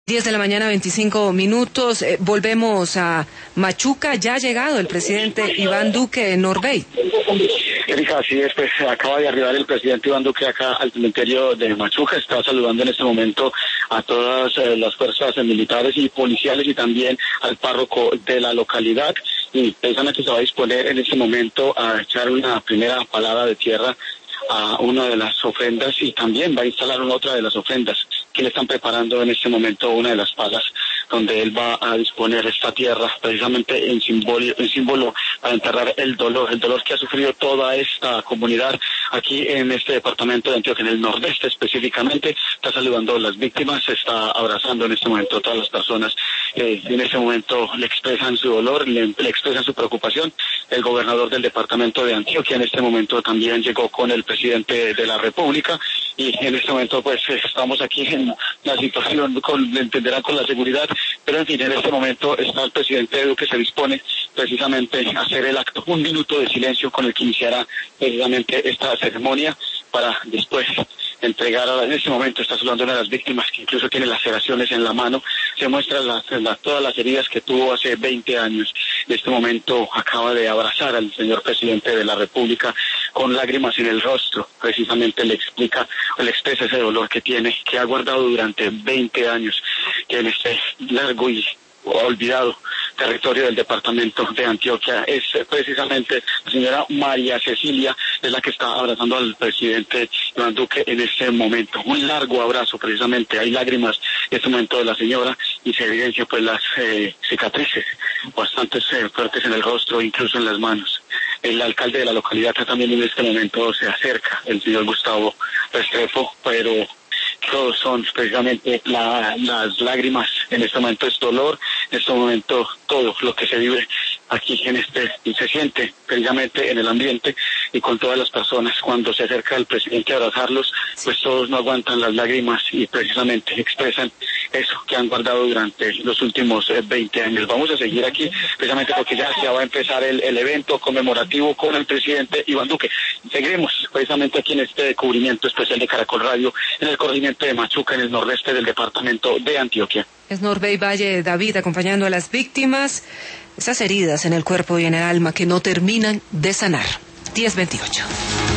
10 de la mañana, 25 minutos. Volvemos a Machuca. Ya ha llegado el presidente Iván Duque en Norbey. Erika, así es, pues acaba de arribar el presidente Iván Duque acá al cementerio de Machuca. Está saludando en este momento a todas las fuerzas militares y policiales y también al párroco de la localidad. Y precisamente se va a disponer en este momento a echar una primera palada de tierra a una de las ofrendas y también va a instalar otra de las ofrendas que le están preparando en este momento, una de las palas donde él va a disponer esta tierra precisamente en símbolo para enterrar el dolor que ha sufrido toda esta comunidad aquí en este departamento de Antioquia, en el nordeste específicamente. Está saludando a las víctimas, se está abrazando en este momento a todas las personas en este momento le expresan su dolor, le expresan su preocupación. El gobernador del departamento de Antioquia en este momento también llegó con el presidente de la República y en este momento pues estamos aquí en la situación, entenderán, con la seguridad, pero en fin, en este momento está el presidente Duque, se dispone precisamente a hacer el acto, 1 minuto de silencio con el que iniciará precisamente esta ceremonia para después entregar. En este momento está saludando a una de las víctimas que incluso tiene laceraciones en la mano, se muestran todas las heridas que tuvo hace 20 años. En este momento acaba de abrazar al señor presidente de la República con lágrimas en el rostro, precisamente le expresa ese dolor que tiene, que ha guardado durante 20 años, que en este largo y olvidado territorio del departamento de Antioquia. Es precisamente la señora María Cecilia, es la que está abrazando al presidente Iván Duque en este momento. Un largo abrazo, precisamente, hay lágrimas en este momento de la señora y se evidencian pues las cicatrices bastante fuertes en el rostro, incluso en las manos. El alcalde de la localidad también en este momento se acerca, el señor Gustavo Restrepo, pero todos son precisamente las lágrimas, en este momento es dolor, en este momento todo lo que se vive aquí y se siente precisamente en el ambiente y con todas las personas. Cuando se acerca el presidente a abrazarlos, pues todos no aguantan las lágrimas y precisamente expresan eso que han guardado durante los últimos 20 años. Vamos a seguir aquí precisamente porque ya va a empezar el evento conmemorativo con el presidente Iván Duque. Seguiremos precisamente aquí en este cubrimiento especial de Caracol Radio en el corregimiento de Machuca, en el nordeste del departamento de Antioquia. Es Norbey Valle David acompañando a las víctimas, esas heridas en el cuerpo y en el alma que no terminan de sanar. 10:28.